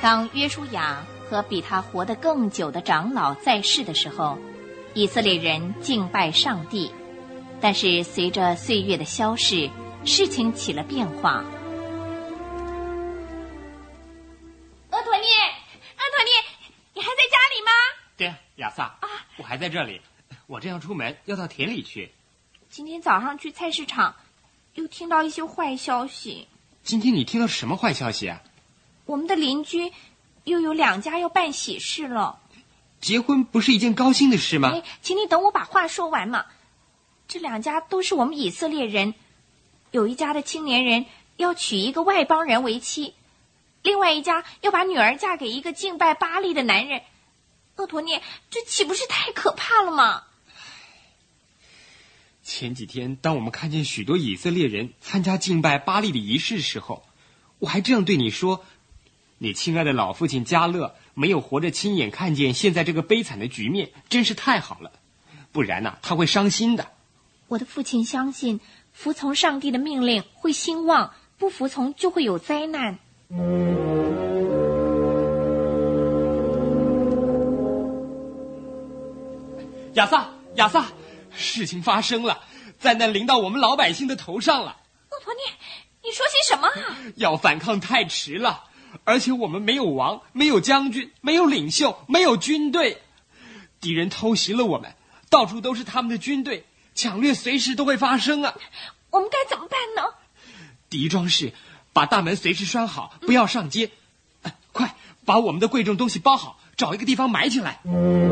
当约书亚和比他活得更久的长老在世的时候，以色列人敬拜上帝。但是随着岁月的消逝，事情起了变化。 厄陀涅，你还在家里吗？ 对啊，亚萨啊，我还在这里。我正要出门，要到田里去。 今天早上去菜市场，又听到一些坏消息。 今天你听到什么坏消息啊？ 我们的邻居又有2家要办喜事了。 结婚不是一件高兴的事吗？ 请你等我把话说完嘛。这2家都是我们以色列人，有一家的青年人要娶一个外邦人为妻，另外一家要把女儿嫁给一个敬拜巴力的男人。厄陀涅，这岂不是太可怕了吗？ 前几天当我们看见许多以色列人参加敬拜巴力的仪式的时候，我还这样对你说，你亲爱的老父亲加勒没有活着亲眼看见现在这个悲惨的局面，真是太好了，不然呢，他会伤心的。 我的父亲相信服从上帝的命令会兴旺，不服从就会有灾难。 亚萨，事情发生了，灾难临到我们老百姓的头上了。 厄陀涅，你说些什么啊？ 要反抗太迟了，而且我们没有王，没有将军，没有领袖，没有军队，敌人偷袭了我们，到处都是他们的军队，抢掠随时都会发生啊！ 我们该怎么办呢？ 第一桩事，把大门随时拴好，不要上街。快把我们的贵重东西包好，找一个地方埋起来。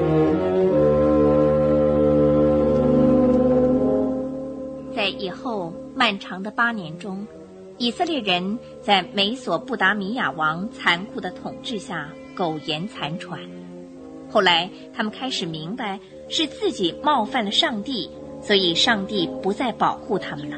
在以后漫长的8年中，以色列人在美索不达米亚王残酷的统治下苟延残喘。后来他们开始明白是自己冒犯了上帝，所以上帝不再保护他们了。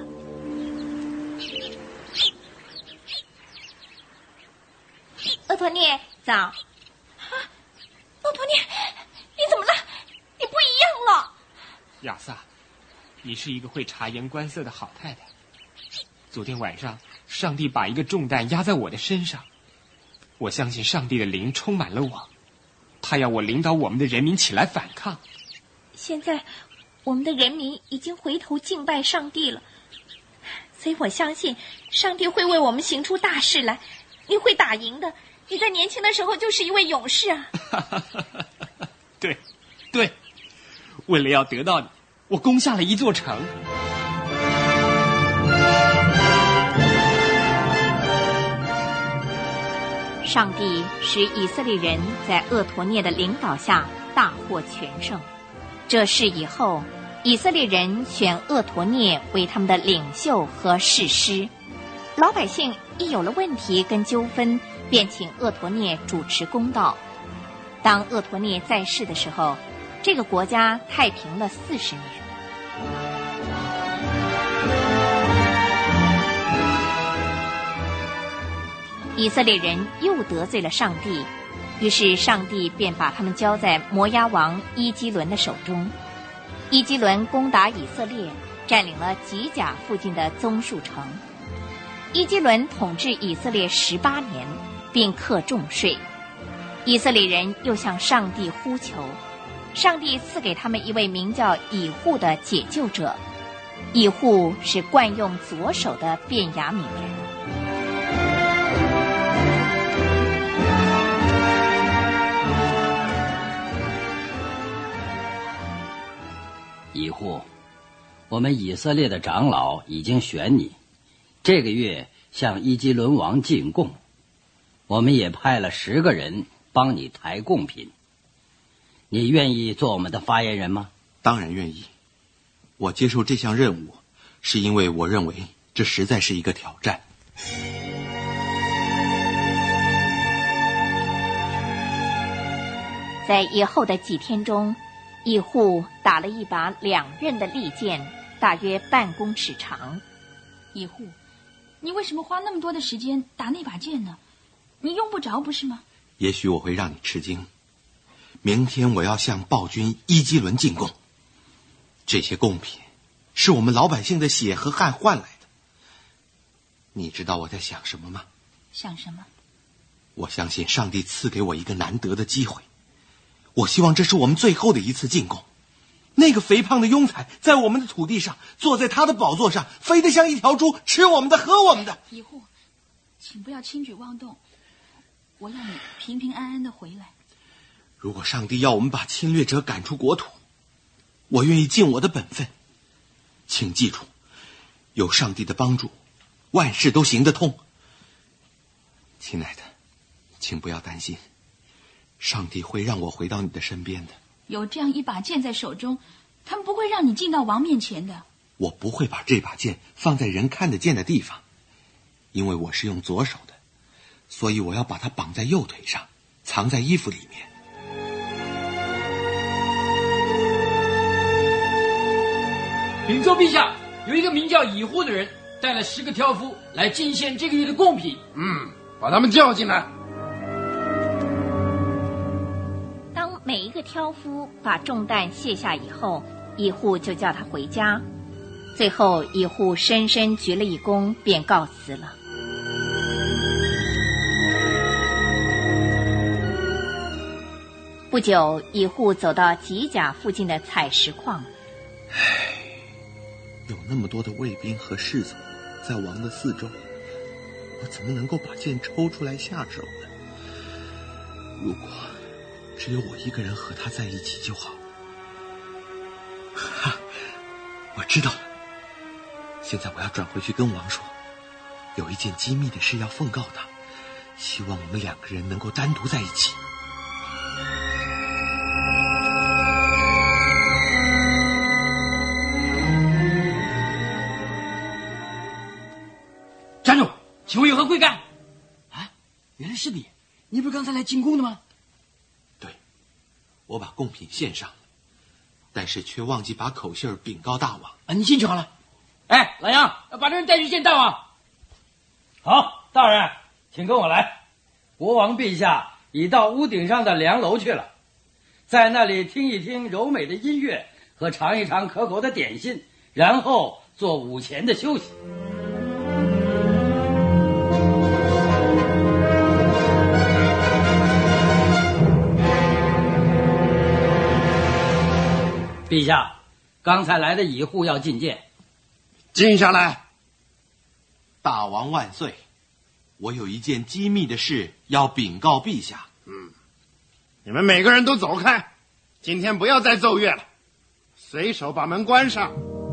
厄陀涅， 早。 厄陀涅，你怎么了？你不一样了。 亚萨，你是一个会察言观色的好太太。昨天晚上，上帝把一个重担压在我的身上，我相信上帝的灵充满了我，他要我领导我们的人民起来反抗。 现在我们的人民已经回头敬拜上帝了，所以我相信上帝会为我们行出大事来，你会打赢的。你在年轻的时候就是一位勇士啊。 对，为了要得到你，我攻下了一座城。 上帝使以色列人在厄陀涅的领导下大获全胜。这事以后，以色列人选厄陀涅为他们的领袖和士师。老百姓一有了问题跟纠纷，便请厄陀涅主持公道。当厄陀涅在世的时候，这个国家太平了40年。以色列人又得罪了上帝，于是上帝便把他们交在摩押王伊基伦的手中。伊基伦攻打以色列，占领了吉甲附近的棕树城。伊基伦统治以色列18年，并课重税。以色列人又向上帝呼求，上帝赐给他们一位名叫以户的解救者。以户是惯用左手的便雅悯人。 以户，我们以色列的长老已经选你，这个月向伊基伦王进贡，我们也派了10个人帮你抬贡品。你愿意做我们的发言人吗？ 当然愿意。我接受这项任务，是因为我认为这实在是一个挑战。 在以后的几天中，以户打了一把2刃的利剑，大约半公尺长。 以户，你为什么花那么多的时间打那把剑呢？你用不着不是吗？ 也许我会让你吃惊。明天我要向暴君伊基伦进贡，这些贡品是我们老百姓的血和汗换来的。你知道我在想什么吗？ 想什么？ 我相信上帝赐给我一个难得的机会，我希望这是我们最后的一次进贡。那个肥胖的庸才在我们的土地上，坐在他的宝座上，肥得像一条猪，吃我们的，喝我们的。 乙户，请不要轻举妄动，我要你平平安安的回来。 如果上帝要我们把侵略者赶出国土，我愿意尽我的本分。请记住，有上帝的帮助，万事都行得通。亲爱的，请不要担心，上帝会让我回到你的身边的。 有这样一把剑在手中，他们不会让你进到王面前的。 我不会把这把剑放在人看得见的地方，因为我是用左手的，所以我要把它绑在右腿上，藏在衣服里面。 禀奏陛下，有一个名叫乙户的人带了10个挑夫来进献这个月的贡品。 把他们叫进来。 当每一个挑夫把重担卸下以后，乙户就叫他回家。最后乙户深深鞠了一躬，便告辞了。不久，乙户走到吉甲附近的采石矿。 有那么多的卫兵和士卒在王的四周，我怎么能够把剑抽出来下手呢？如果只有我一个人和他在一起就好。我知道了，现在我要转回去跟王说，有一件机密的事要奉告他，希望我们2个人能够单独在一起。 站住！请问有何贵干？啊，原来是你！你不是刚才来进贡的吗？ 对，我把贡品献上了，但是却忘记把口信禀告大王。 你进去好了。哎，老杨，把这人带去见大王。 好，大人，请跟我来。国王陛下已到屋顶上的凉楼去了，在那里听一听柔美的音乐和尝一尝可口的点心，然后做午前的休息。陛下，刚才来的乙户要觐见。 进下来。 大王万岁！我有一件机密的事要禀告陛下。 你们每个人都走开，今天不要再奏乐了，随手把门关上。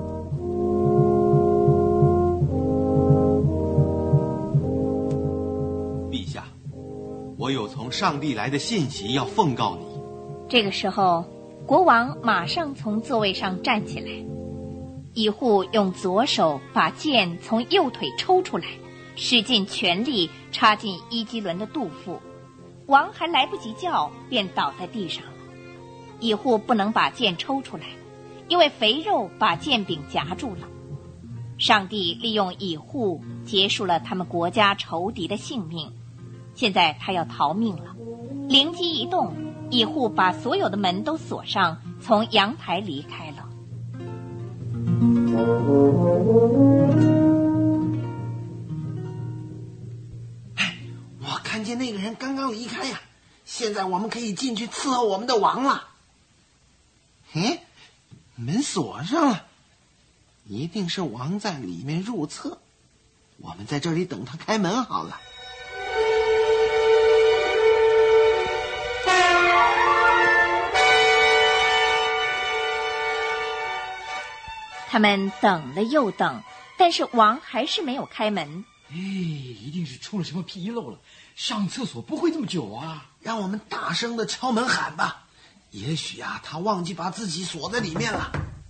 陛下，我有从上帝来的信息要奉告你。 这个时候，国王马上从座位上站起来，乙户用左手把剑从右腿抽出来，使尽全力插进伊基伦的肚腹。王还来不及叫，便倒在地上了。乙户不能把剑抽出来，因为肥肉把剑柄夹住了。上帝利用乙户结束了他们国家仇敌的性命，现在他要逃命了。灵机一动，乙户把所有的门都锁上，从阳台离开了。 我看见那个人刚刚离开呀，现在我们可以进去伺候我们的王了。门锁上了，一定是王在里面入厕，我们在这里等他开门好了。 他们等了又等，但是王还是没有开门。 一定是出了什么纰漏了，上厕所不会这么久啊。 让我们大声的敲门喊吧，也许他忘记把自己锁在里面了。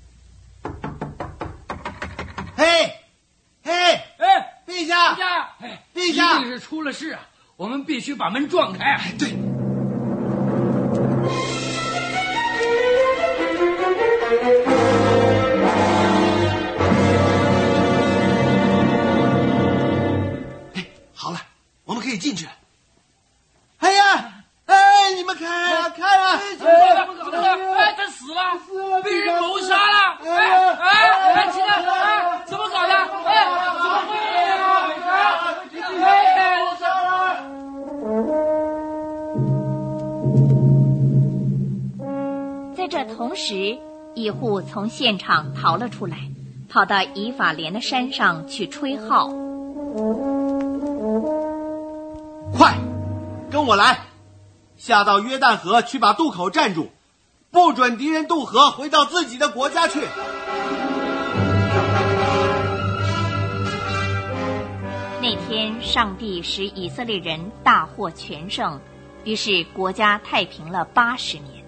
陛下，陛下， 一定是出了事啊，我们必须把门撞开啊。 对。好了，我们可以进去。你们开啊，开啊！ 怎么搞的？他死了，被人谋杀了！起来！怎么搞的？怎么会？ 这同时，一户从现场逃了出来，跑到以法莲的山上去吹号。 快，跟我来，下到约旦河去，把渡口站住，不准敌人渡河回到自己的国家去。 那天，上帝使以色列人大获全胜，于是国家太平了80年。